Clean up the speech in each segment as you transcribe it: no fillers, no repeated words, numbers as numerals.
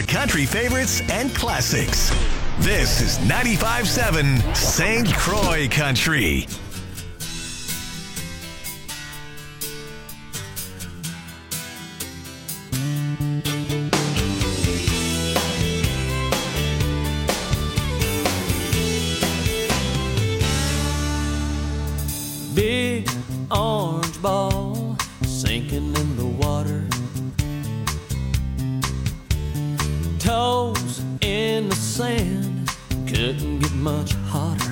country favorites and classics. This is 95.7 St. Croix Country. Big orange ball sinking in the water, toes in the sand, couldn't get much hotter.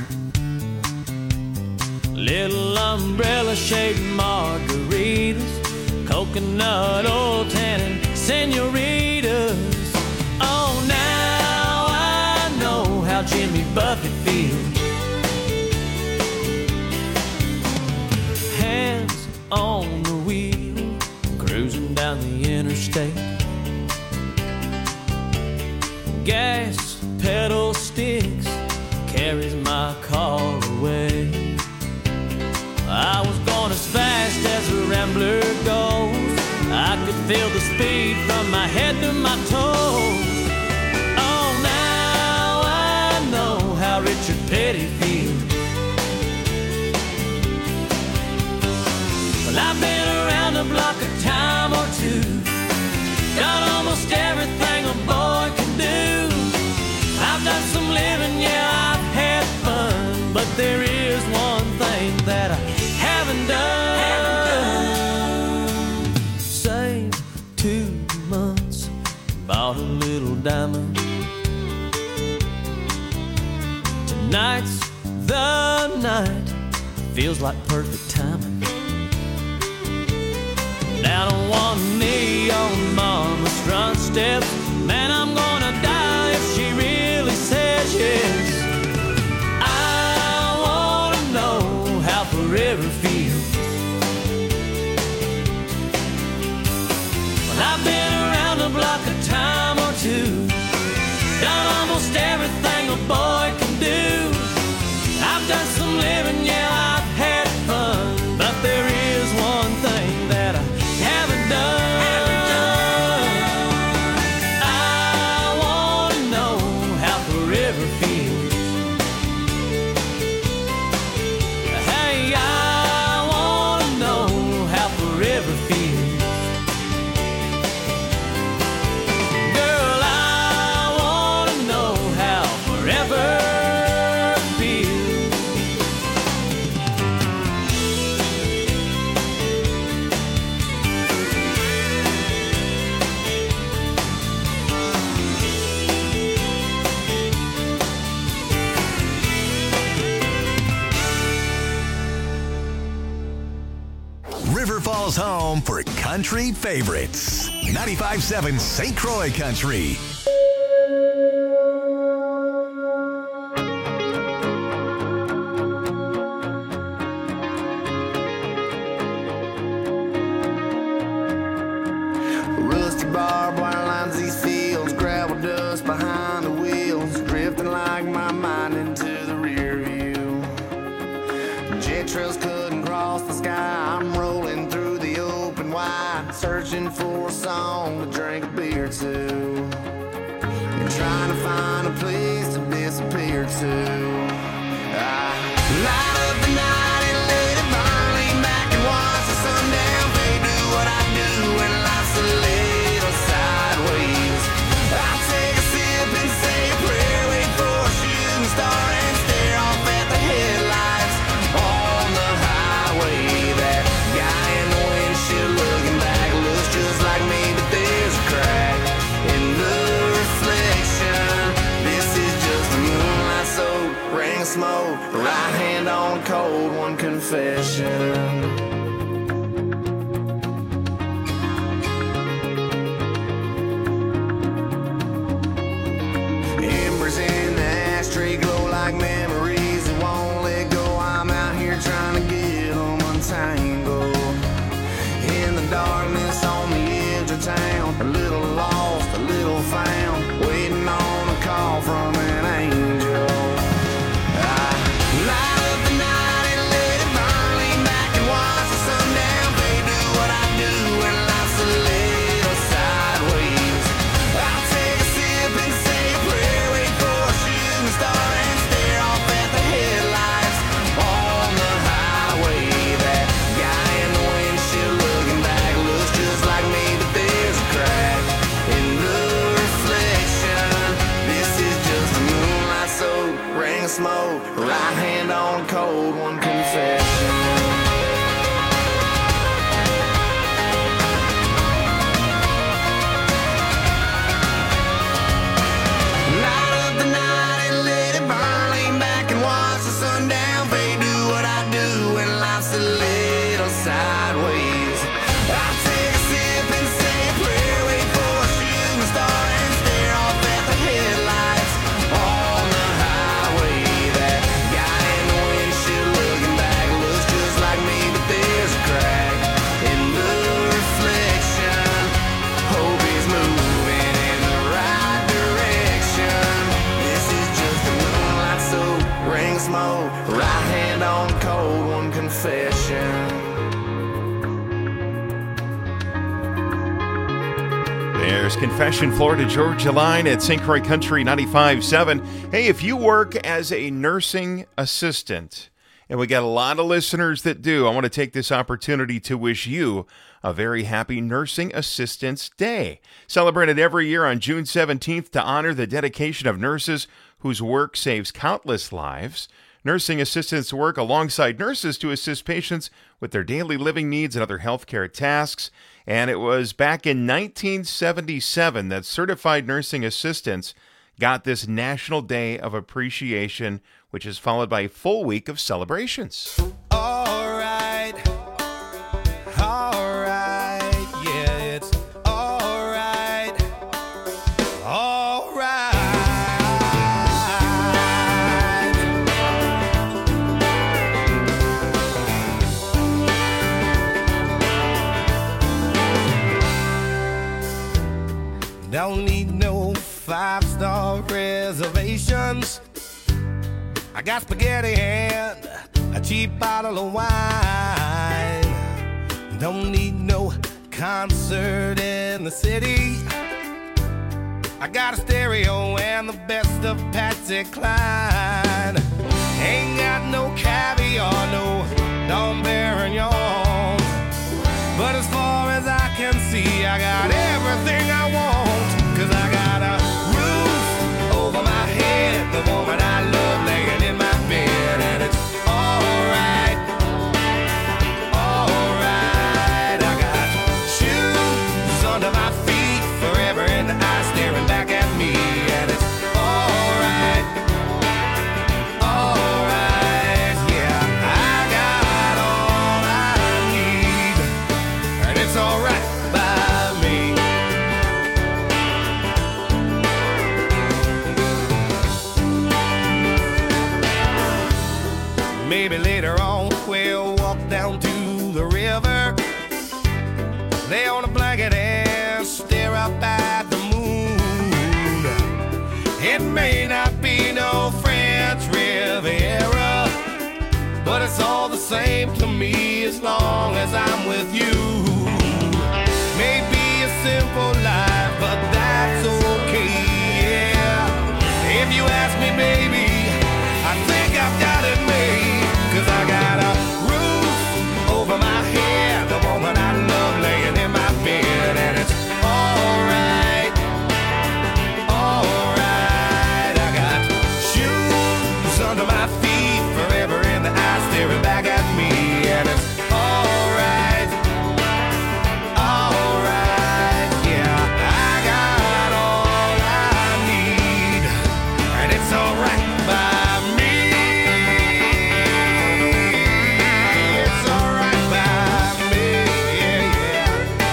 Little umbrella-shaped margaritas, coconut oil tannin senoritas. Oh, now I know how Jimmy Buffett feels. Hands on the wheel, cruising down the interstate. Gas pedal sticks, carries my car away. I was going as fast as a rambler goes. I could feel the speed from my head to my toes. Oh, now I know how Richard Petty feels. Well, I've been around the block a time or two, done almost everything a boy can do. I've done some living, yeah, I've had fun, but there is one thing that I haven't done. Saved 2 months, bought a little diamond. Tonight's the night, feels like perfect timing. Down on one knee on Mama's front steps, man, I'm gonna die if she really says yes. I wanna know how forever feels. Well, I've been around the block a time or two, done almost everything a boy can do. I've done some living, yeah, I've had fun, but there is one thing that I haven't done. I wanna know how forever feels. Hey, I wanna know how forever feels. Girl, I wanna know how forever feels. River Falls home for country favorites. 95.7 St. Croix Country. Rusty barbed wire lines these fields, gravel dust behind the wheels, drifting like my mind into the rear view. Jet trails couldn't cross the sky, I'm rolling through the open wide, searching for a song to drink a beer to, and trying to find a place to disappear to. I light up the night and let it burn, lean back and watch the sundown fade, do what I do when life's a little sideways. I take a sip and say a prayer, wait for a shooting star and stare off at the headlights on the highway. That guy in the windshield looking back looks just like me, but there's a crack in the reflection. This is just a moonlight soaked ring of smoke, right hand on cold one confession. Embers in the ashtray glow like memories that won't let go. I'm out here trying to get them untangled. In the darkness on the edge of town, a little lost, a little found, waiting on a call from an angel. I light up the night and let it burn, lean back and watch Nurse Confession, Florida Georgia line at St. Croix Country 95.7. Hey, if you work as a nursing assistant, and we got a lot of listeners that do, I want to take this opportunity to wish you a very happy Nursing Assistants Day. Celebrated every year on June 17th to honor the dedication of nurses whose work saves countless lives. Nursing assistants work alongside nurses to assist patients with their daily living needs and other healthcare tasks. And it was back in 1977 that certified nursing assistants got this National Day of Appreciation, which is followed by a full week of celebrations. All right, yeah, it's all right, all right. Don't need no 5-star reservations. I got spaghetti and a cheap bottle of wine. Don't need no concert in the city. I got a stereo and the best of Patsy Cline. Ain't got no caviar, no Dom Perignon. But as far as I can see, I got everything I want. 'Cause I got a roof over my head, the woman I love laying in my bed, and it's alright, alright. I got shoes under my feet, forever in the eye staring back at me, and it's alright, alright. Yeah, I got all I need, and it's alright by me. Maybe later on we'll walk down to the river, lay on a blanket and stare up at the moon. It may not be no French Riviera, but it's all the same to me as long as I'm with you. Maybe a simple life, but that's okay, yeah. If you ask me, baby, I think I've got it made. 'Cause I got a roof over my head, the woman I love laying in my bed, and it's alright, alright. I got shoes under my feet, forever in the eye staring back at me, and it's alright, alright. Yeah, I got all I need, and it's alright by me. It's alright by me, yeah, yeah.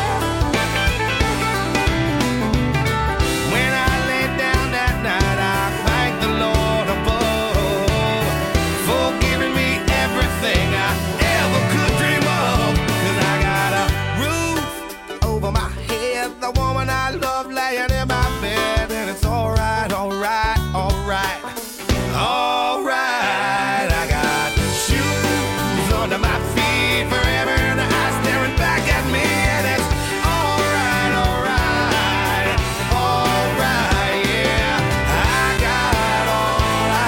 When I lay down that night, I thank the Lord above for giving me everything I ever could dream of. 'Cause I got a roof over my head, the woman I love laying in my bed, and it's alright, alright, alright, alright. I got shoes under my feet, forever in the eye staring back at me, and it's alright, alright, alright, yeah. I got all I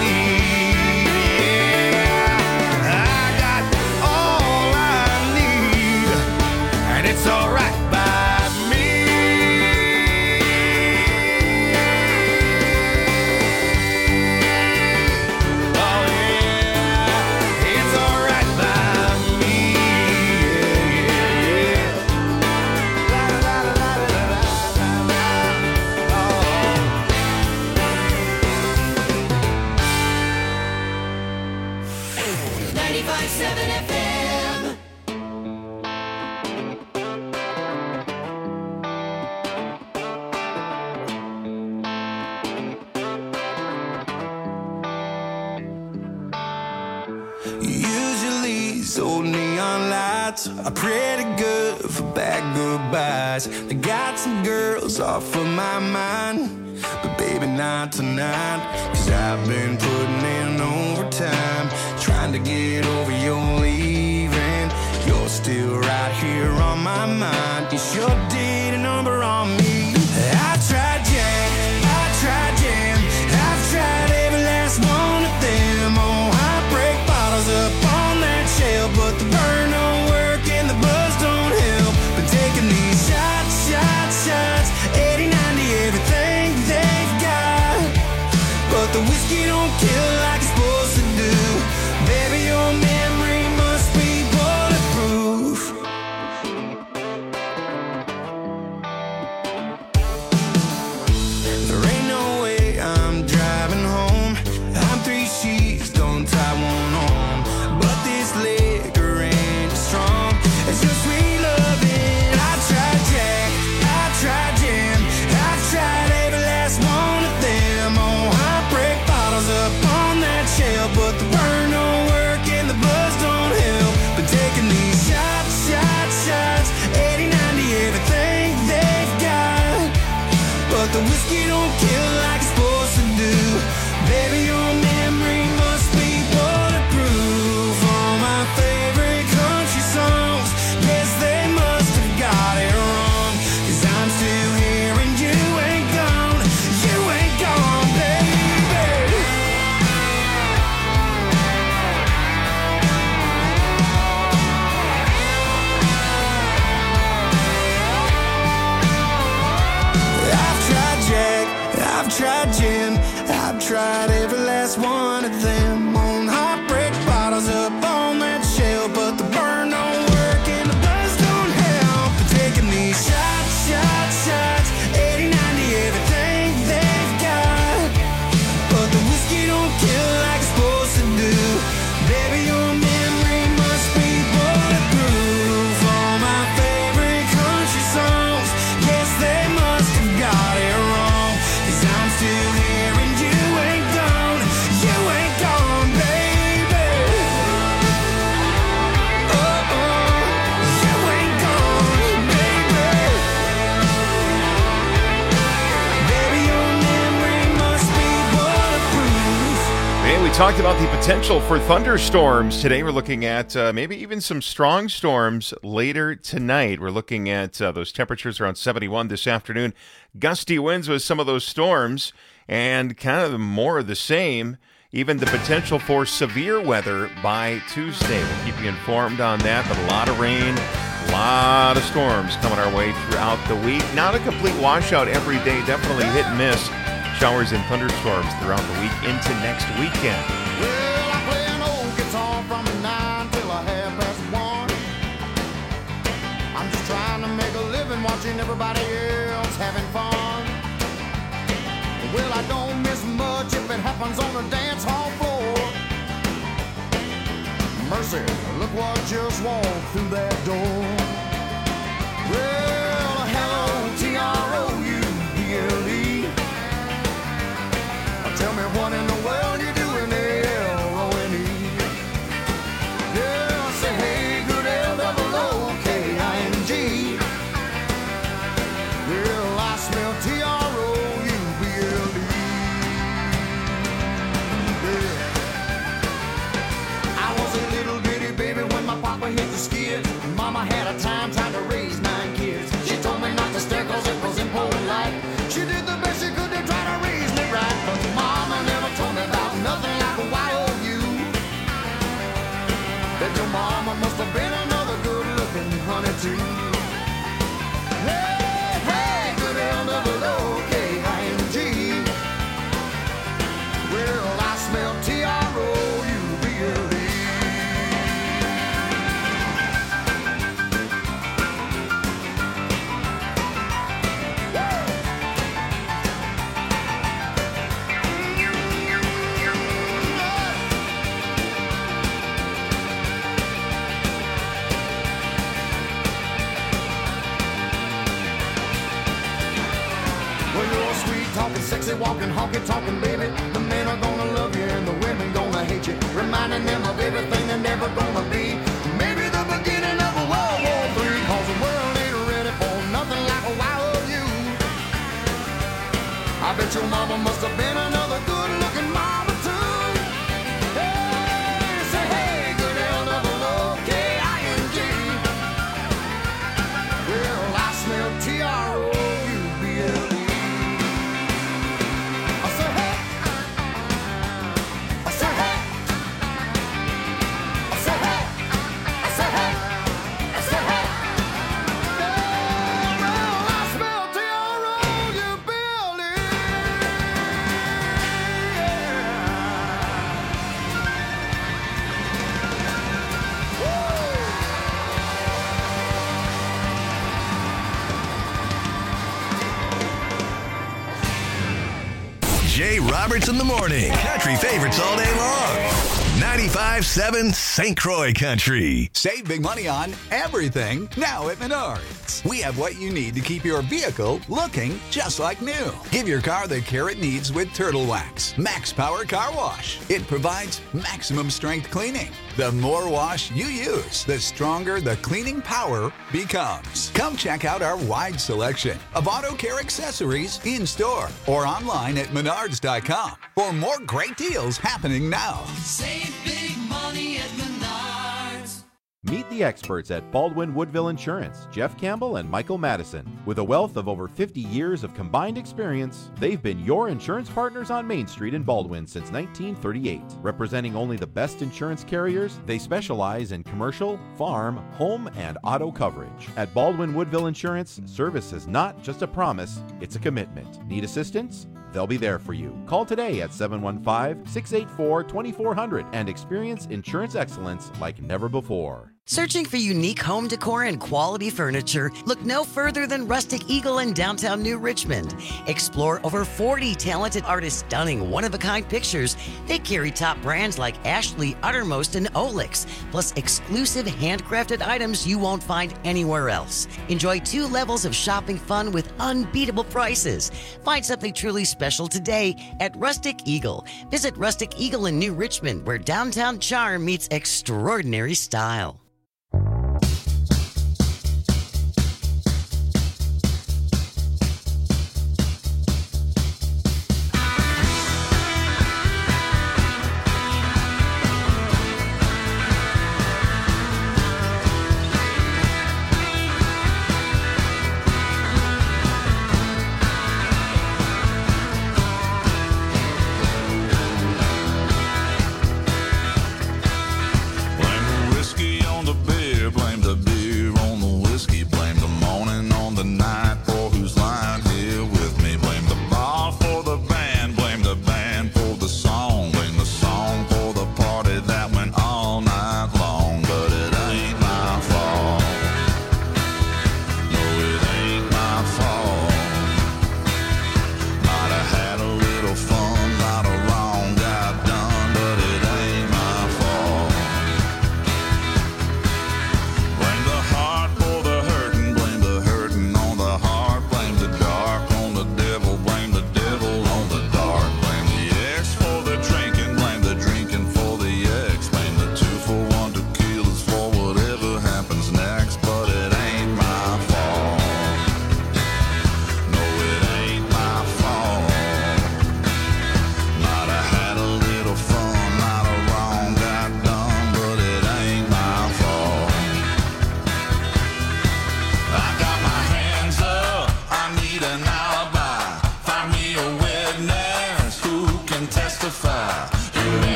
need, yeah. I got all I need, and it's alright by me. Oh yeah, it's alright by me, yeah, yeah, yeah. La la la la la la la la. Oh. 95.7 FM. Usually these old neon lights are pretty good for bad goodbyes. They got some girls off of my mind, but baby not tonight. 'Cause I've been putting in overtime, trying to get over your leaving. You're still right here on my mind. You sure did a number on me. kill like it's supposed to do. Baby, your memory must be bulletproof. There ain't no way I'm driving home. I'm 3 sheets, don't tie one on. But this liquor ain't strong. It's your sweet loving. I tried Jack, I tried Jim, I've tried every last one of them. Oh, heartbreak bottles up on that shelf, but the burn don't work and the buzz don't help. But taking these shots, shots, shots, 80, 90, everything they've got. But the whiskey don't kill like it's supposed to do. Baby, your memory must be bulletproof. All my favorite country songs, yes, they must have got it wrong. 'Cause I'm still here and you ain't gone. You ain't gone, baby. I've tried Jack, I've tried Jim, I've tried every last one of them. On heartbreak bottles up on that shelf, but the burn don't work and the buzz don't help. But taking these shots, shots, shots, 80, 90, everything they've got. But the whiskey don't kill like it's supposed to do. Baby, your memory must be bulletproof. All my favorite country songs, yes, they must have got it wrong. 'Cause I'm still here and you ain't gone. You ain't gone, baby. Oh, you ain't gone, baby. Baby, your memory must be bulletproof. Hey, we talked about the potential for thunderstorms today. We're looking at maybe even some strong storms later tonight. We're looking at those temperatures around 71 this afternoon. Gusty winds with some of those storms and kind of more of the same. Even the potential for severe weather by Tuesday. We'll keep you informed on that, but a lot of rain, a lot of storms coming our way throughout the week. Not a complete washout every day, definitely hit and miss. Showers and thunderstorms throughout the week into next weekend. Well, I play an old guitar from 9 till 1:30. I'm just trying to make a living watching everybody else having fun. Well, I don't miss much if it happens on the dance hall floor. Mercy, look what just walked through that door. Well, hello, TROUBLE. Tell me what in the world you doing there, LONE? Yeah, say hey, good LOOKING. Well, I smell TROUBLE. Yeah. I was a little bitty baby when my papa hit the skid. Mama had a time trying to raise 9 kids. She told me not to stare 'cause it was impolite. She did the best she could to try to raise me right, but Mama never told me about nothing like a YOU. That your mama must have been another good-looking honey too. Hey, hey, good LOOKING. Well, I smell TROUBLE. Sexy walking, honky talking, baby. The men are gonna love you and the women gonna hate you, reminding them of everything they're never gonna be. Maybe the beginning of a World War III, 'cause the world ain't ready for nothing like a YOU. I bet your mama must have been another good-looking mama too. Hey, say hey, good LOOKING. Well, I smell TROUBLE. Jay Roberts in the morning. Country favorites all day long. 95.7 St. Croix Country. Save big money on everything now at Menards. We have what you need to keep your vehicle looking just like new. Give your car the care it needs with Turtle Wax Max Power Car Wash. It provides maximum strength cleaning. The more wash you use, the stronger the cleaning power becomes. Come check out our wide selection of auto care accessories in store or online at Menards.com for more great deals happening now. Save big money at Menards. Meet the experts at Baldwin Woodville Insurance, Jeff Campbell and Michael Madison. With a wealth of over 50 years of combined experience, they've been your insurance partners on Main Street in Baldwin since 1938. Representing only the best insurance carriers, they specialize in commercial, farm, home, and auto coverage. At Baldwin Woodville Insurance, service is not just a promise, it's a commitment. Need assistance? They'll be there for you. Call today at 715-684-2400 and experience insurance excellence like never before. Searching for unique home decor and quality furniture? Look no further than Rustic Eagle in downtown New Richmond. Explore over 40 talented artists' stunning one-of-a-kind pictures. They carry top brands like Ashley, Uttermost, and Olix, plus exclusive handcrafted items you won't find anywhere else. Enjoy 2 levels of shopping fun with unbeatable prices. Find something truly special today at Rustic Eagle. Visit Rustic Eagle in New Richmond, where downtown charm meets extraordinary style.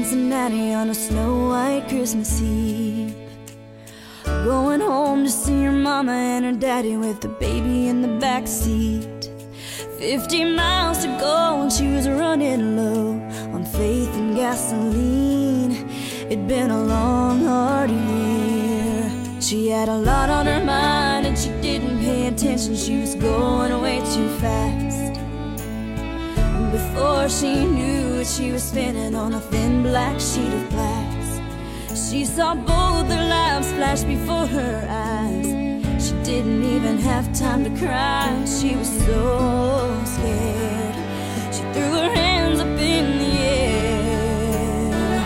Cincinnati on a snow-white Christmas Eve. Going home to see her mama and her daddy with the baby in the backseat. 50 miles to go and she was running low on faith and gasoline. It'd been a long, hard year. She had a lot on her mind and she didn't pay attention. She was going way too fast. And before she knew it, she was spinning on a thin black sheet of glass. She saw both their lives flash before her eyes. She didn't even have time to cry. She was so scared. She threw her hands up in the air.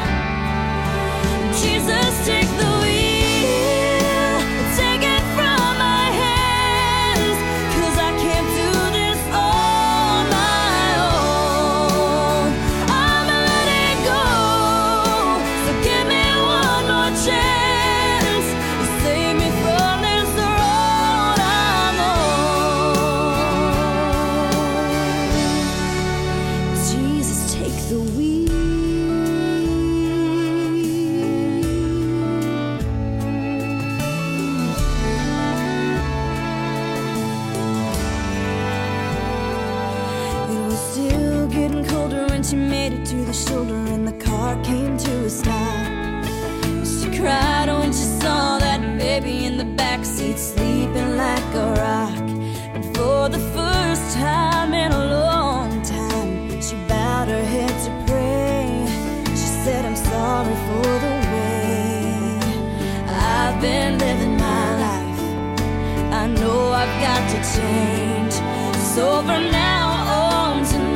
Jesus, take the wheel, take it from my hands, 'cause I can't do this on my own. I'ma let it go, so give me one more chance to save me from this road I'm on. Jesus, take the wheel. It was still getting colder when she made it to the shoulder and the car came to a stop. She cried when she saw that baby in the backseat sleeping like a rock. And for the first time in a long time, she bowed her head to pray. She said, I'm sorry for the way I've been living my life. I know I've got to change. So from now on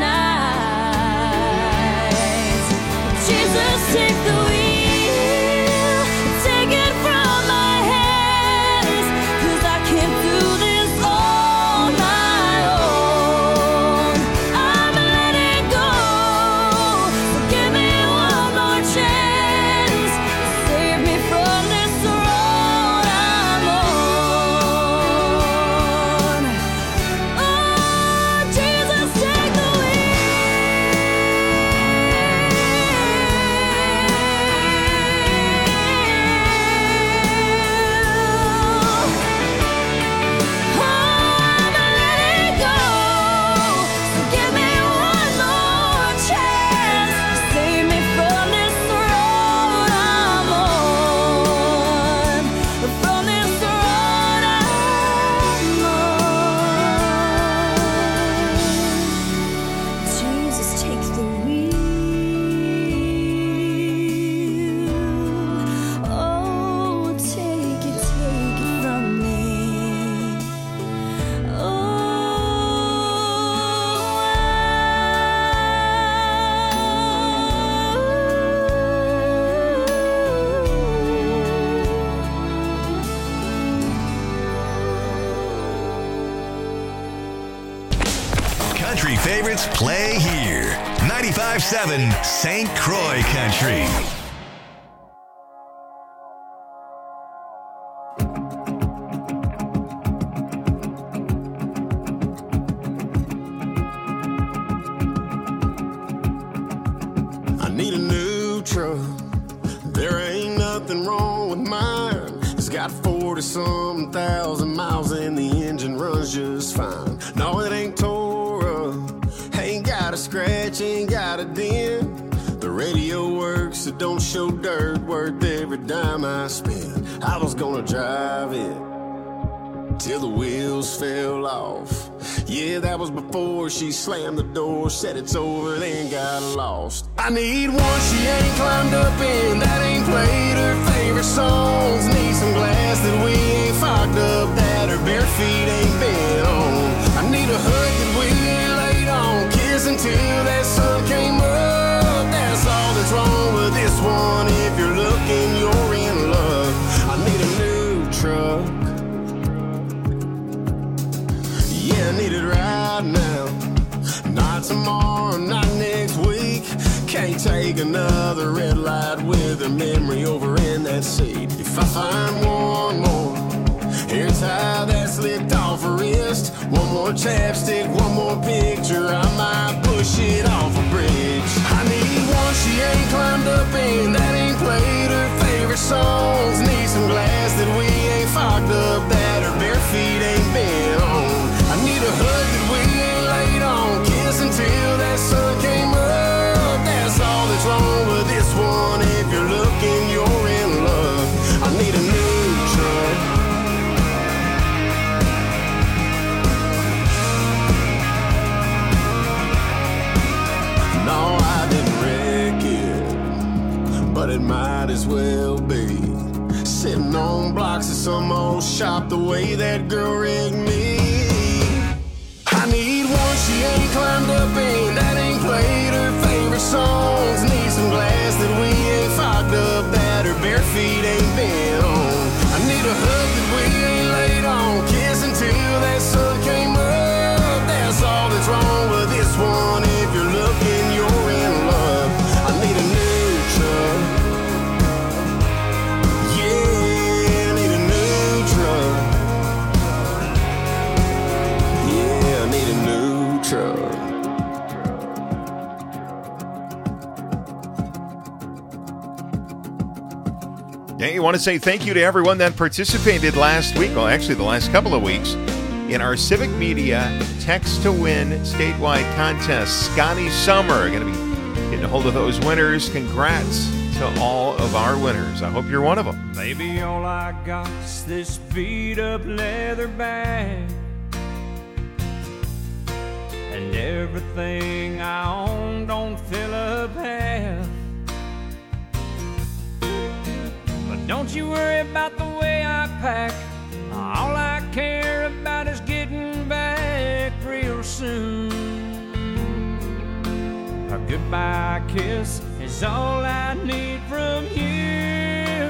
tonight, Jesus, take the wheel, take it from my hands, 'cause I can't do this on my own. I'ma let it go, so give me one more chance to save me from this road I'm on. Oh, Jesus, take the Country favorites play here. 95.7 St. Croix Country. I need a new truck. There ain't nothing wrong with mine. It's got 40-some thousand miles and the engine runs just fine. No, it ain't tore up, ain't got a scratch, ain't got a dent. The radio works, it don't show dirt, worth every dime I spend. I was gonna drive it till the wheels fell off. Yeah, that was before she slammed the door, said it's over, then got lost. I need one she ain't climbed up in, that ain't played her favorite songs. Need some glass that we ain't fogged up, that her bare feet ain't been on. I need a hood that we laid on, kiss until that sun came up. That's all that's wrong with this one. If you're looking, you're in luck. I need a new truck. Yeah, I need it right now. Not tomorrow, not next week. Can't take another red light with her memory over in that seat. If I find one more hair tie that's slipped off her wrist, one more chapstick, one more picture, I might push it off a bridge. I need one she ain't climbed up in, that ain't played her favorite songs. Need some glass that we ain't fogged up, that her bare feet ain't been on. I need a hug that we ain't laid on, kiss until that sun came up. That's all that's wrong with this one. If you're looking, you're in love. I need a new truck. No, I didn't wreck it, but it might as well be. Sitting on blocks of some old shop the way that girl rigged me. I need one she ain't climbed up in, that ain't played her favorite songs. Need some glass that we ain't fogged up, that her bare feet ain't been on. I need a hug that we ain't laid on, kiss until that sun came up. That's all that's wrong with this one. If you're looking, you're in love. I need a new truck. Yeah, I need a new truck. Yeah, I need a new truck. Yeah, you want to say thank you to everyone that participated last week, well, actually the last couple of weeks, in our Civic Media Text to Win statewide contest. Scotty Summer going to be getting a hold of those winners. Congrats to all of our winners. I hope you're one of them. Baby, all I got is this beat up leather bag, and everything I own don't fill up half. But don't you worry about the way I pack. All I care about is getting back real soon. A goodbye kiss is all I need from you.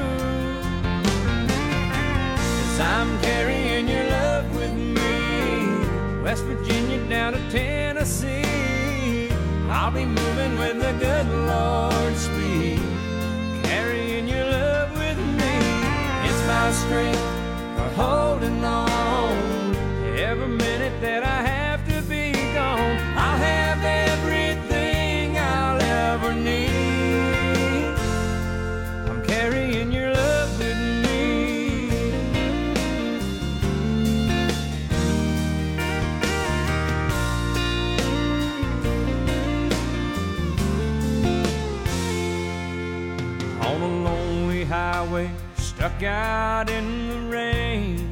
'Cause I'm carrying your love with me, West Virginia down to Tennessee. I'll be moving with the good Lord's speed, carrying your love with me. It's my strength for holding on. Every minute that I have to be gone, I'll have everything I'll ever need. I'm carrying your love with me. On a lonely highway, stuck out in the rain,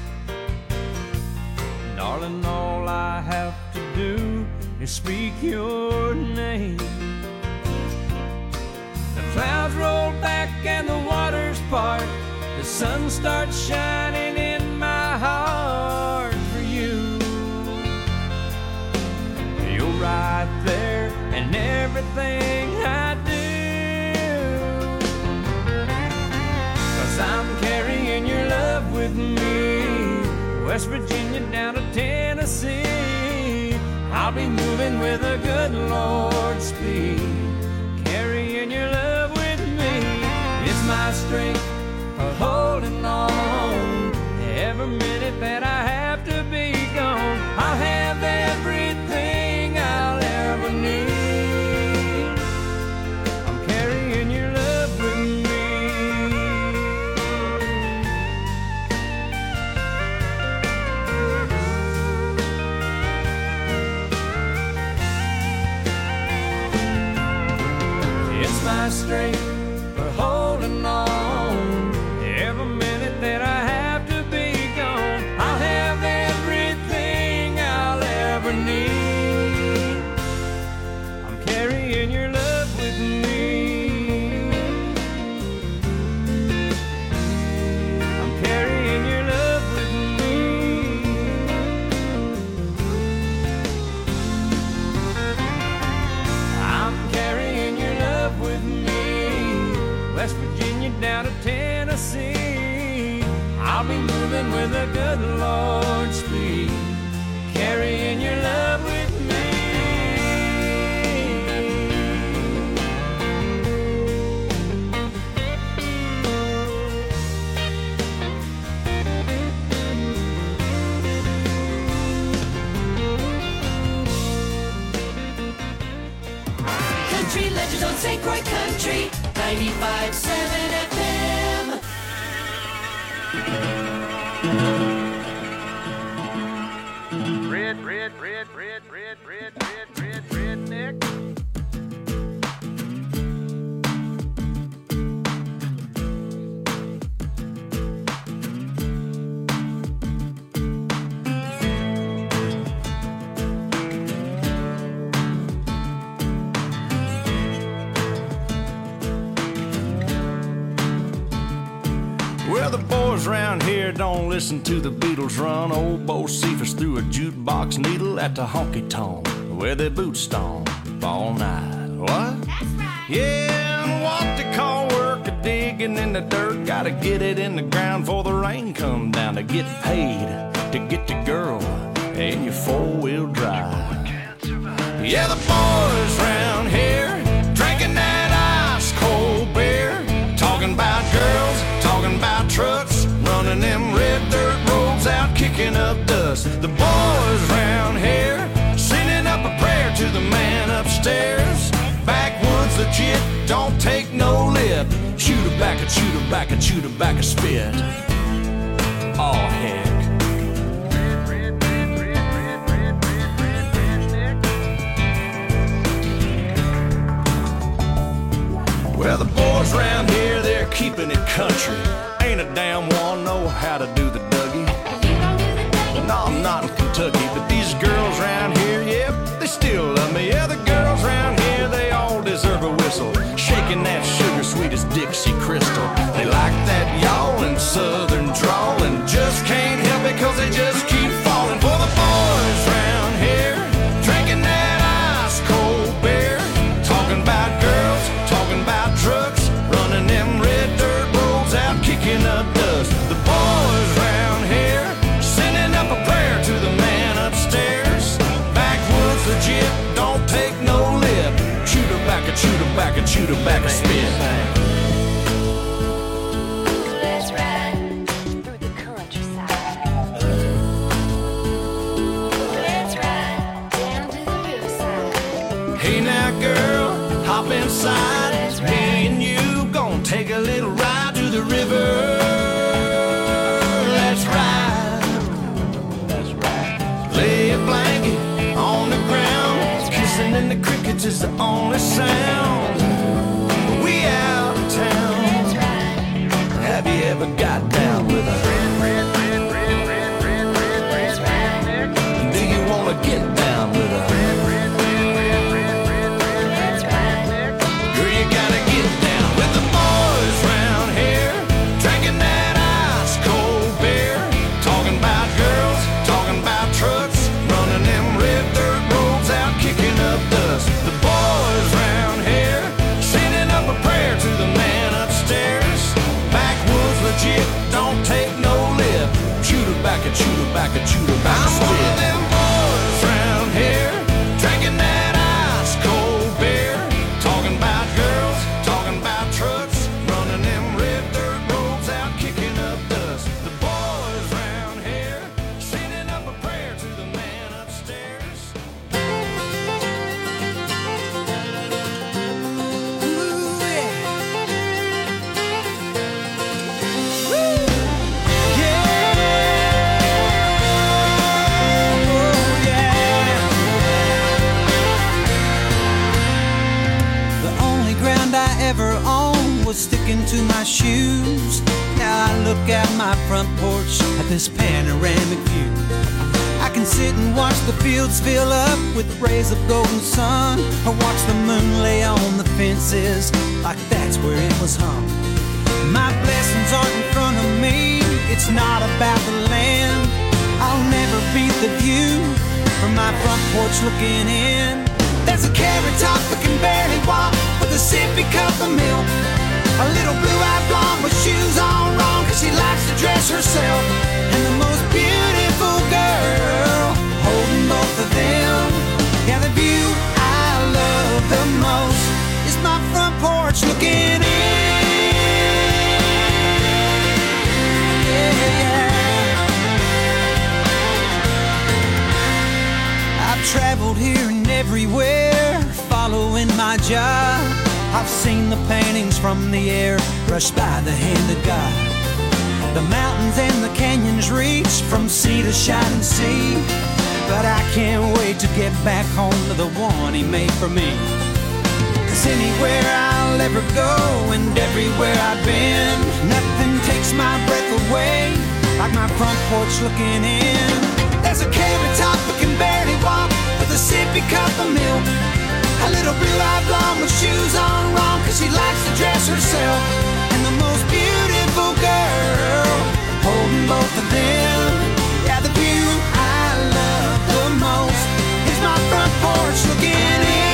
darling, all I have to do is speak your name. The clouds roll back and the waters part, the sun starts shining in my heart for you. You're right there in everything I do, 'cause I'm carrying your love with me, West Virginia down to Tennessee. I'll be moving with a good Lord's speed, carrying your love with me. It's my strength for holding on. Every minute that I have to be gone, I'll have everything I'll ever need. I'm carrying your love with me. My strength for holding on. Every minute that I have to be gone, I'll have everything I'll ever need. I'm carrying your love with me. I'm carrying your love with me. I'm carrying your love with me, West Virginia down to Tennessee. I'll be moving with a good Lord's speed, carrying your love with me. Country legends on St. 95.7 FM. Redneck. Well, the boys round here don't listen to the Beatles run. Old Bo Cephas threw a jukebox needle at the honky-tonk where they boot stomp all night. What? That's right. Yeah, and what they call work a digging in the dirt. Gotta get it in the ground before the rain come down to get paid to get the girl in your four-wheel drive. Yeah, the boys round here drinking that ice-cold beer, talking about girls, talking about trucks, running them red dirt roads out, kicking up dust. The boys round here sending up a prayer to the man upstairs. Backwoods legit, don't take no lip. Shoot her back, a shoot her back, a shoot her back, a spit. Oh heck. Well, the boys round here, they're keeping it country. Ain't a damn one know how to do the Dougie. No, I'm not in Kentucky, but these girls round here, yep, they still love me. Yeah, the girls round here, they all deserve a whistle. Shaking that sugar sweet as Dixie Crystal. They like that yawling southern drawl and just can't help it cause they just keep falling for the boys round here. Drinking that ice cold beer, talking about girls, talking about trucks, running them red dirt roads out, kicking up dust. The boys round here sending up a prayer to the man upstairs. Backwoods legit, don't take no lip. Shoot her back, a shoot her back, a shoot her back, a spit. Let's ride through the countryside. Let's ride down to the riverside. Hey now girl, hop inside. Me and you gon' take a little ride to the river. Let's ride. That's right. Lay a blanket on the ground. Kissing in the crickets is the only sound. We out of town. Have you ever got down with a do you wanna get down with a girl, you gotta get down with the boys round here, drinking that ice cold beer, talking about girls, talking about trucks, running them red dirt roads out, kicking up dust. The boys round here sending up a prayer to the man upstairs. Backwoods legit, don't take no lip. Shoot her back and shoot her back and shoot her back. I'm one of them boys round here, drinking that ice cold beer, talking about girls, talking about trucks, running them red dirt roads out, kicking up dust. The boys round here sending up a prayer to the man upstairs. Ooh, yeah. Woo! The only ground I ever owned was sticking to my shoes. Now I look out my front porch at this panoramic view. I can sit and watch the fields fill up with rays of golden sun, or watch the moon lay on the fences like that's where it was hung. My blessings aren't in front of me, it's not about the land. I'll never beat the view from my front porch looking in. There's a carrot top that can barely walk with a sippy cup of milk. A little blue-eyed blonde with shoes on wrong cause she likes to dress herself. And the most beautiful girl holding both of them. Yeah, the view I love the most is my front porch looking in. Yeah. I've traveled here and everywhere, following my job. I've seen the paintings from the air brushed by the hand of God. The mountains and the canyons reach from sea to shining sea. But I can't wait to get back home to the one he made for me. 'Cause anywhere I'll ever go and everywhere I've been, nothing takes my breath away like my front porch looking in. There's a carrot top that can barely walk with a sippy cup of milk. A little blue-eyed blonde with shoes on wrong 'cause she likes to dress herself. And the most beautiful girl holding both of them. Yeah, the view I love the most is my front porch looking in.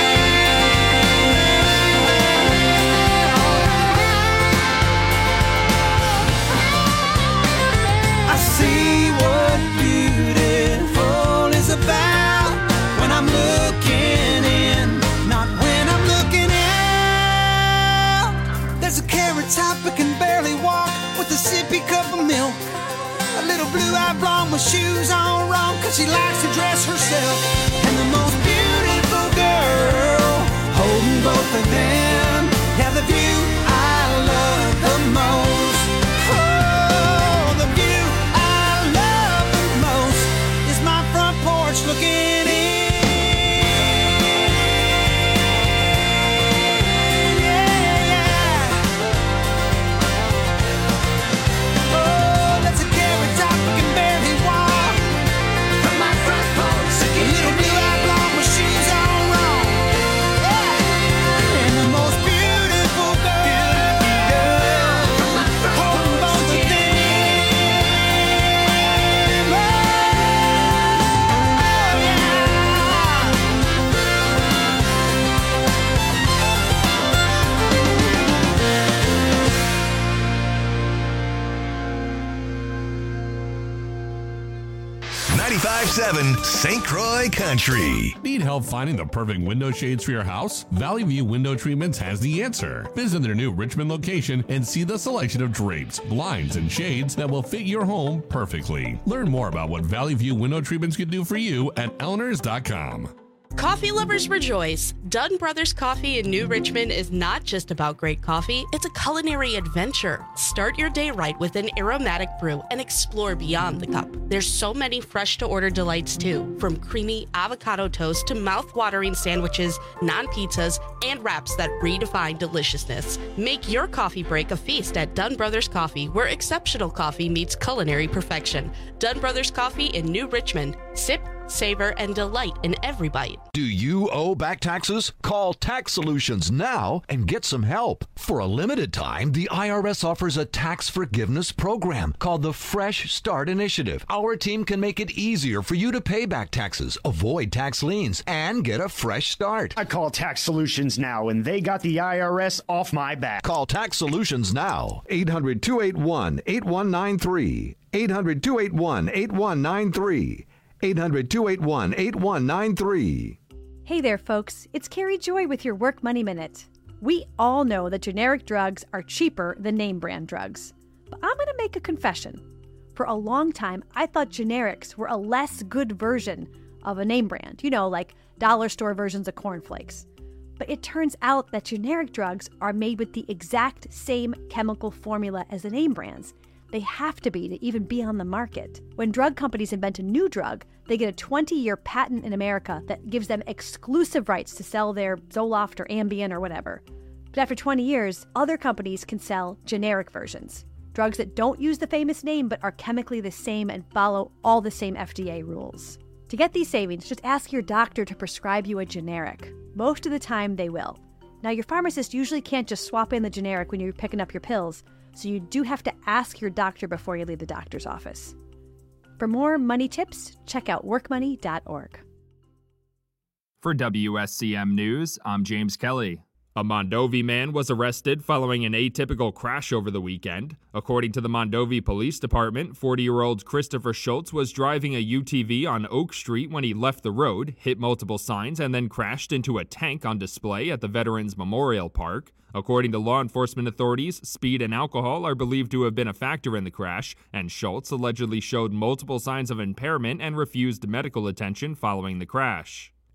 I see what beautiful is about when I'm looking in, not when I'm looking out. There's a carrot top that can barely walk with a sippy cup of milk. A little blue-eyed blonde with shoes on wrong 'cause she likes to dress herself. And the most beautiful girl holding both of them. Yeah, the view I love the most. Oh, the view I love the most is my front porch looking in. St. Croix Country. Need help finding the perfect window shades for your house? Valley View Window Treatments has the answer. Visit their new Richmond location and see the selection of drapes, blinds, and shades that will fit your home perfectly. Learn more about what Valley View Window Treatments can do for you at Elinors.com. Coffee lovers rejoice. Dunn Brothers Coffee in New Richmond is not just about great coffee, it's a culinary adventure. Start your day right with an aromatic brew and explore beyond the cup. There's so many fresh-to-order delights too, from creamy avocado toast to mouth-watering sandwiches, non-pizzas, and wraps that redefine deliciousness. Make your coffee break a feast at Dunn Brothers Coffee, where exceptional coffee meets culinary perfection. Dunn Brothers Coffee in New Richmond. Sip, savor, and delight in every bite. Do you owe back taxes? Call Tax Solutions now and get some help. For a limited time, the IRS offers a tax forgiveness program called the Fresh Start Initiative. Our team can make it easier for you to pay back taxes, avoid tax liens, and get a fresh start. I call Tax Solutions now, and they got the IRS off my back. Call Tax Solutions now. 800-281-8193. 800-281-8193. 800-281-8193. Hey there, folks. It's Carrie Joy with your Work Money Minute. We all know that generic drugs are cheaper than name brand drugs. But I'm going to make a confession. For a long time, I thought generics were a less good version of a name brand. You know, like dollar store versions of cornflakes. But it turns out that generic drugs are made with the exact same chemical formula as the name brands. They have to be to even be on the market. When drug companies invent a new drug, they get a 20-year patent in America that gives them exclusive rights to sell their Zoloft or Ambien or whatever. But after 20 years, other companies can sell generic versions. Drugs that don't use the famous name but are chemically the same and follow all the same FDA rules. To get these savings, just ask your doctor to prescribe you a generic. Most of the time, they will. Now, your pharmacist usually can't just swap in the generic when you're picking up your pills, so you do have to ask your doctor before you leave the doctor's office. For more money tips, check out workmoney.org. For WSCM News, I'm James Kelly. A Mondovi man was arrested following an atypical crash over the weekend. According to the Mondovi Police Department, 40-year-old Christopher Schultz was driving a UTV on Oak Street when he left the road, hit multiple signs, and then crashed into a tank on display at the Veterans Memorial Park. According to law enforcement authorities, speed and alcohol are believed to have been a factor in the crash, and Schultz allegedly showed multiple signs of impairment and refused medical attention following the crash.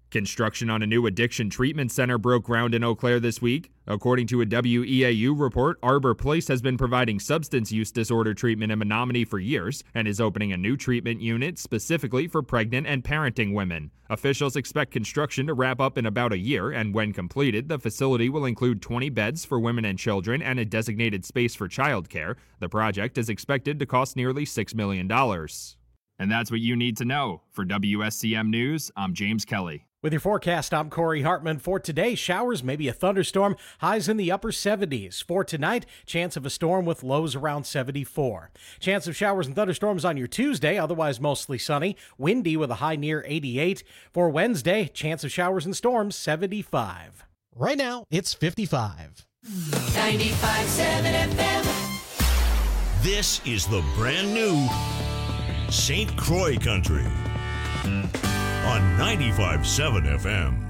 Construction on a new addiction treatment center broke ground in Eau Claire this week. According to a WEAU report, Arbor Place has been providing substance use disorder treatment in Menominee for years and is opening a new treatment unit specifically for pregnant and parenting women. Officials expect construction to wrap up in about a year, and when completed, the facility will include 20 beds for women and children and a designated space for childcare. The project is expected to cost nearly $6 million. And that's what you need to know. For WSCM News, I'm James Kelly. With your forecast, I'm Corey Hartman. For today, showers, maybe a thunderstorm, highs in the upper 70s. For tonight, chance of a storm with lows around 74. Chance of showers and thunderstorms on your Tuesday, otherwise mostly sunny, windy with a high near 88. For Wednesday, chance of showers and storms, 75. Right now, it's 55. 95.7 FM. This is the brand new St. Croix Country on 95.7 FM.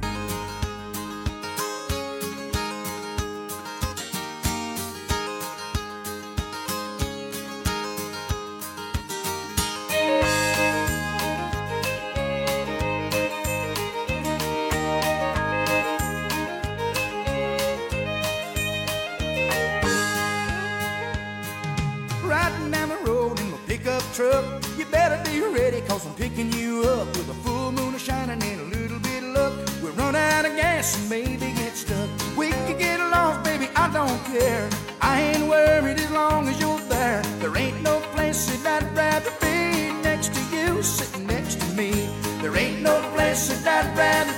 Riding down the road in my pickup truck, you better be ready, cause I'm picking you up with a full moon shining and a little bit of luck. We'll run out of gas and maybe get stuck. We could get lost, baby, I don't care. I ain't worried as long as you're there. There ain't no place that I'd rather be next to you, sitting next to me. There ain't no place that I'd rather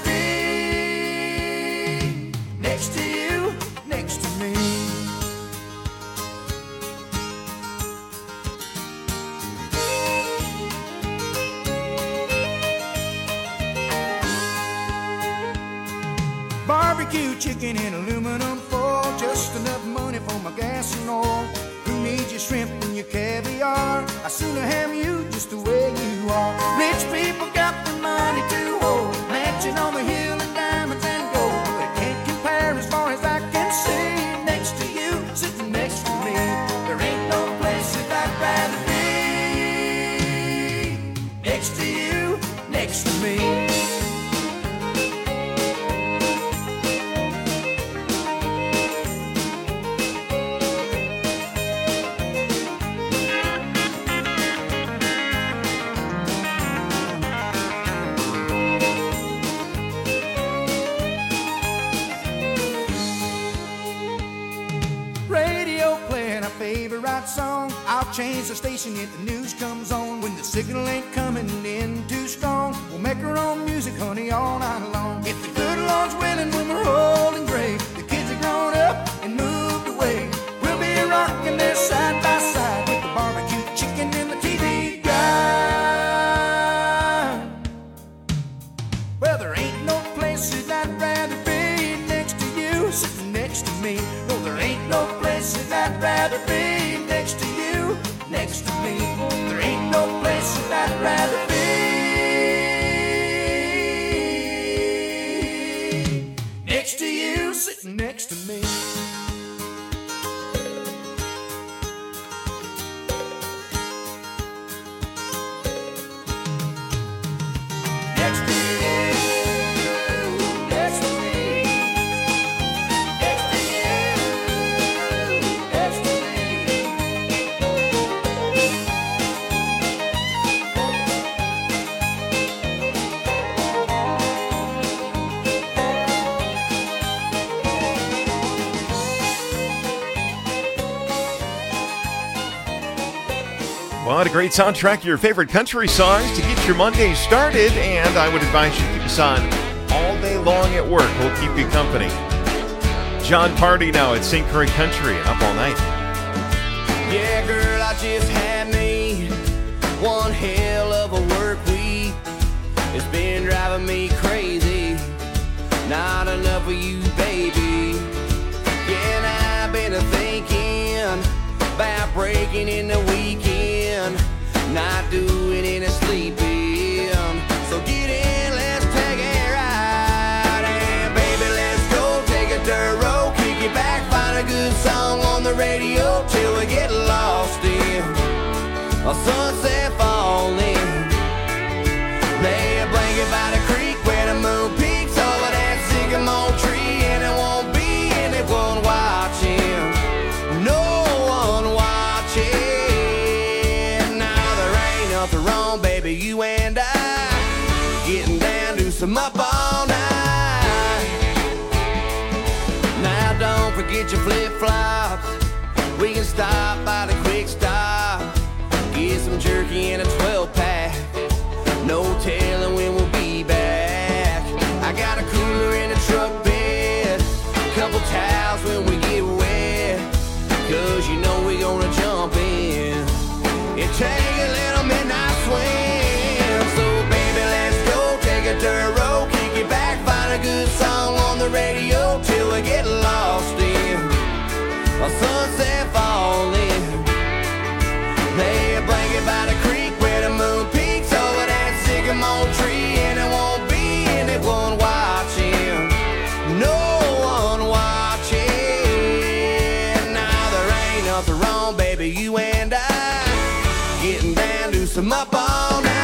be next to you, next to me. Barbecue chicken in aluminum foil, just enough money for my gas and oil. Who needs your shrimp and your caviar? I sooner have you just the way you are. Rich people got the money to hold, mansion on the hill and diamonds and gold. They can't compare as far as I can see. Next to you, sitting next to me. There ain't no place that I'd rather be next to you, next to me. Favorite song, I'll change the station if the news comes on. When the signal ain't coming in too strong, we'll make our own music, honey, all night long. If the good Lord's willing, when we're old and gray, the kids are grown up and moved away, we'll be rocking there side by side with the barbecue chicken and the TV guide. Well, there ain't no place that I'd rather be next to you, sitting next to me. No, there ain't no place that I'd rather be next to you, next to me. There ain't no place that I'd rather be next to you, sitting next to me. What a great soundtrack to your favorite country songs to get your Monday started, and I would advise you to keep us on all day long at work. We'll keep you company. John Party now at St. Croix Country, up all night. Yeah, girl, I just had me one hell of a work week. It's been driving me crazy. Not enough of you, baby. Yeah, and I've been thinking about breaking in the weekend, not doing any sleeping. So get in, let's take a ride, and baby, let's go take a dirt road, kick it back, find a good song on the radio till we get lost in a sunset falling. Lay a blanket by the creek where the moon peaks. baby, you and I getting down to some up all night. Now don't forget your flip-flops. We can stop by the quick stop, get some jerky and a 12-pack. No telling when we'll be back. I got a cooler in the truck bed, couple towels when we get wet, 'cause you know we gonna jump in and take a little midnight swim. So baby, let's go take a dirt road, kick it back, find a good song on the radio till we get lost in a sunset falling. Lay a blanket by the creek where the moon peaks over that sycamore tree, and it won't be anyone watching, no one watching. Now there ain't nothing wrong, baby, you and I getting down to some up all night.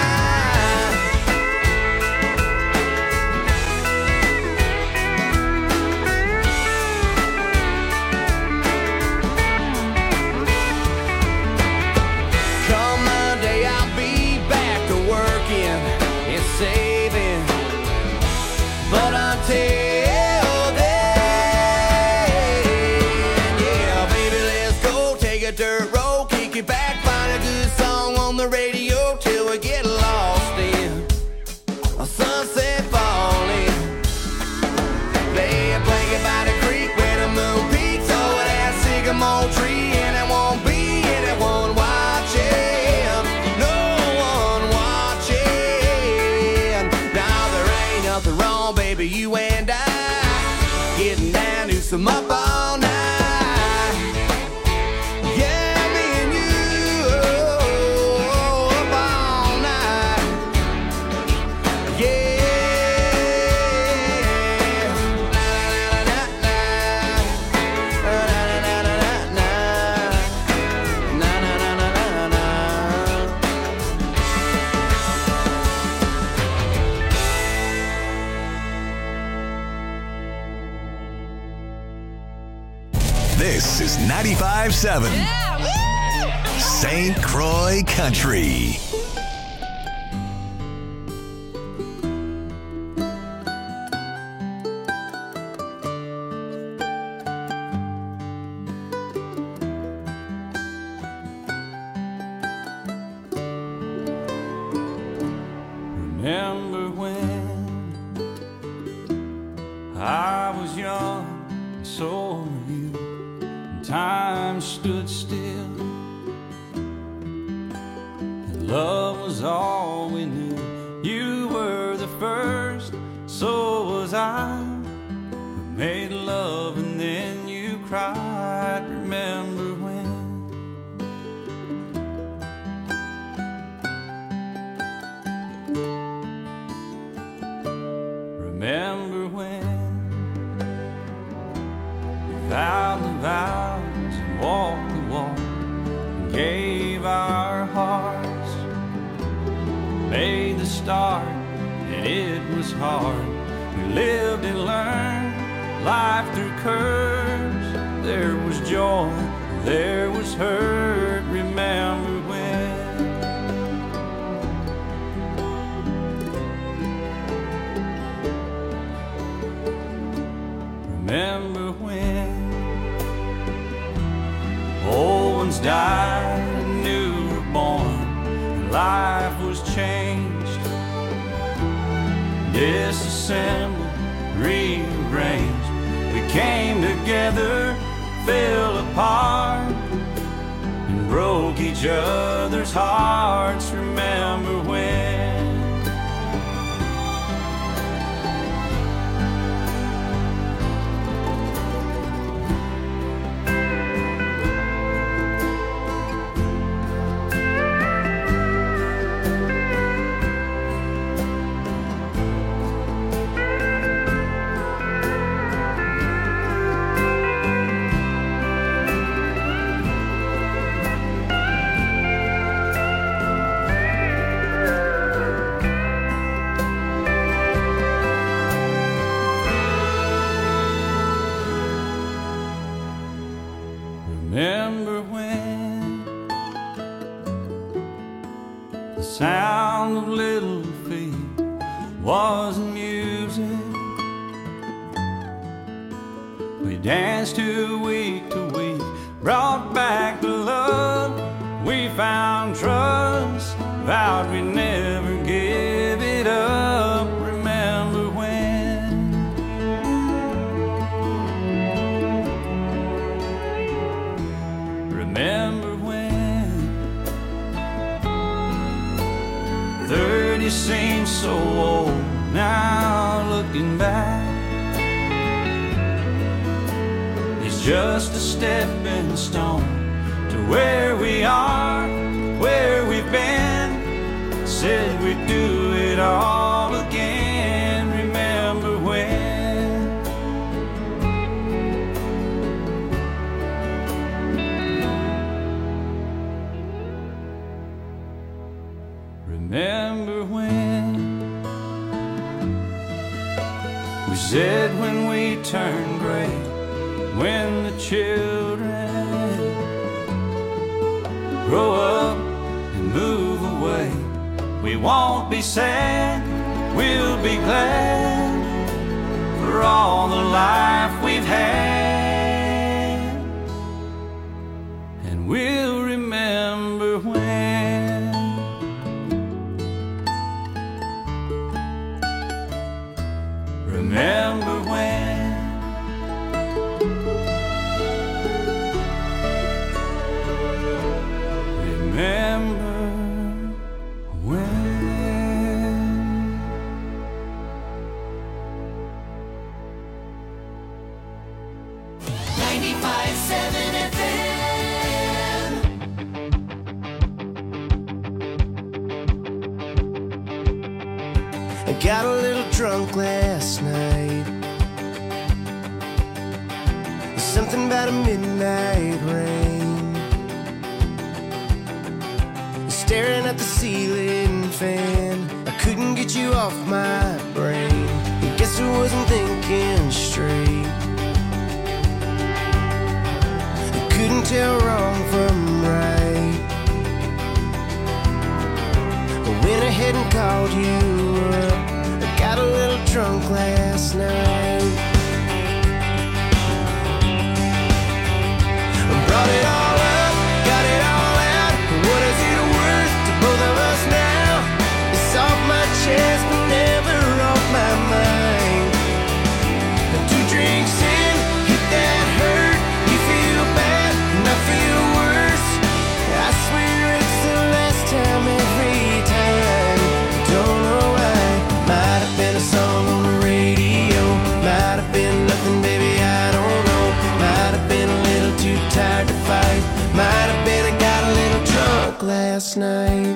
Come Monday, I'll be back to working and saving, but until then, yeah, baby, let's go take a dirt road, kick it back, find a good song on the radio till we get lost in a sunset falling. Lay a blanket by the creek where the moon peaks over that sycamore tree, and it won't be anyone watching, no one watching. Now there ain't nothing wrong, baby, you and I getting down to some up all night. Yeah, me and you, up all night. Yeah. This is 95.7 St. Croix Country. Remember when I was young, and so were you, and time stood still, and love was all we knew. You were the first, so was I. We made love and then you cried. Remember when? Remember when we vowed the vows and walked the walk and gave our hearts, made the start, and it was hard. We lived and learned life through curves. There was joy, there was hurt. Remember when? Remember when old ones died and new were born, and life was changed, disassembled, rearranged. We came together, fell apart, and broke each other's hearts. Remember when? Remember when the sound of little feet wasn't music. We danced to week, brought back the love. We found trust, vowed we'd never give it up. Remember when? Remember when? 30 seems so old now, looking back. It's just a stepping stone to where we are, where we've been. Said we'd do it all again. Remember when? Remember when? We said when we turned gray, when the children grow up and move away, we won't be sad, we'll be glad for all the life we've had. And we'll remember when. Remember when. Remember when. 95.7 FM. I got a little drunk last night. There's something about a midnight rain. Staring at the ceiling fan, I couldn't get you off my brain. I guess I wasn't thinking straight. I couldn't tell wrong from right. I went ahead and called you up. I got a little drunk last night. I brought it all up, got it all out. What is it worth to both of us now? It's off my chest but never off my mind. 2 drinks in, hit that hurt. You feel bad and I feel worse. I swear it's the last time every time. Don't know why. Might have been a song on the radio. Might have been nothing, baby, I don't know. Might have been a little too tired to fight. Might have been I got a little drunk last night.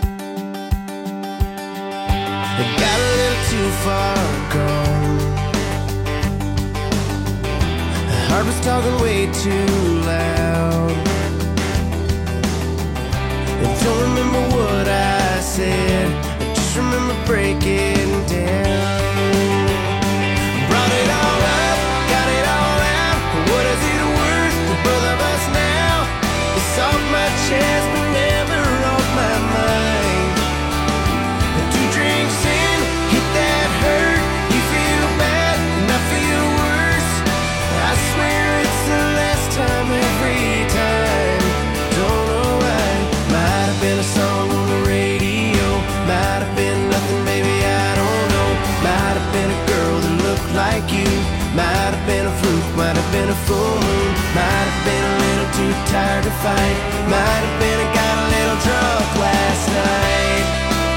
I got a little too far gone. The heart was talking way too loud. I don't remember what I said, I just remember breaking down. Brought it all up, got it all out. What is it worth to both of us now? It's off my chest but never off my mind. 2 drinks in, hit that hurt. You feel bad and I feel worse. I swear it's the last time every time. Don't know why. Might have been a song on the radio. Might have been nothing, baby, I don't know. Might have been a girl that looked like you. Might have been a fluke, might have been a full moon. Might have been a little too tired to fight. Might have been I got a little drunk last night.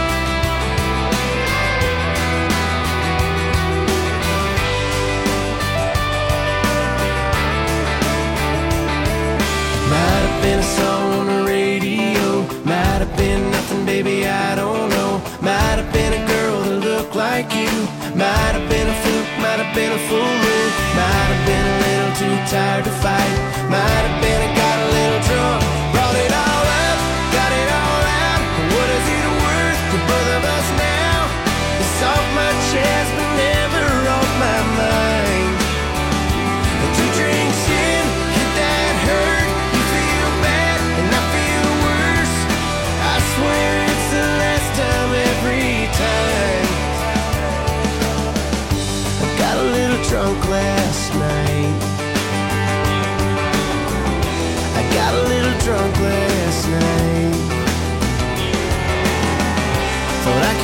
Might have been a song on the radio. Might have been nothing, baby, I don't know. Might have been a girl that looked like you. Might have been a fluke, might have been a full moon. Might have been a little too tired to fight. Might have been I got a little drunk. Brought it all up, got it all out. What is it worth to both of us now? It's off my chest but never off my mind. 2 drinks in, hit that hurt. You feel bad and I feel worse. I swear it's the last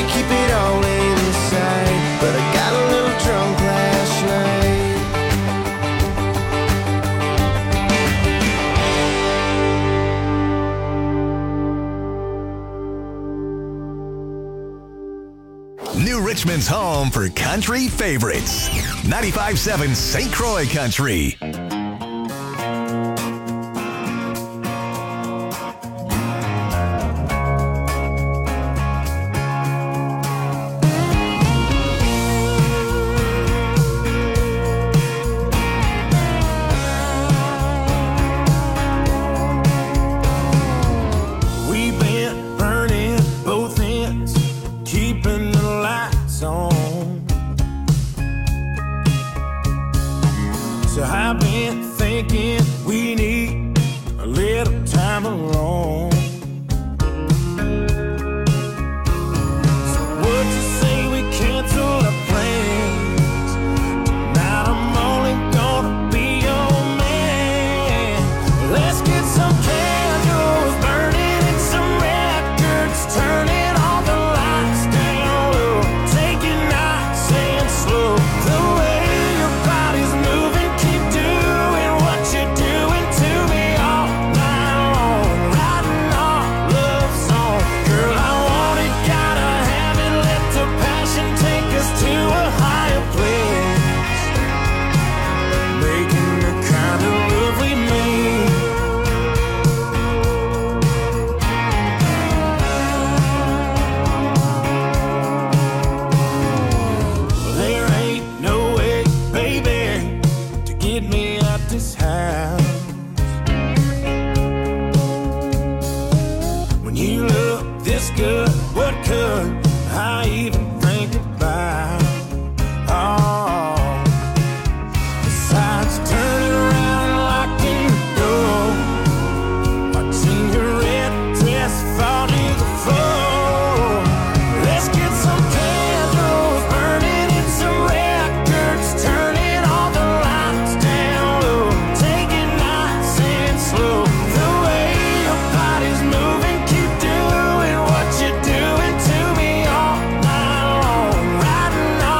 to keep it all inside, but I got a little drunk last night. New Richmond's home for country favorites. 95.7 St. Croix Country. We've been burning both ends, keeping the lights on. So I've been thinking we need a little time alone. So would you say we cancel our plans? Tonight I'm only gonna be your man. Let's get some candles burning and some records turning, all the lights down low. Take it nice and slow. The way your body's moving, keep doing what you're doing to me all night long. Writing our love song. Girl, I want it, gotta have it. Let the passion take us to a higher place. Making the kind of love we made. There ain't no way, baby, to get me out this house. When you look this good, what could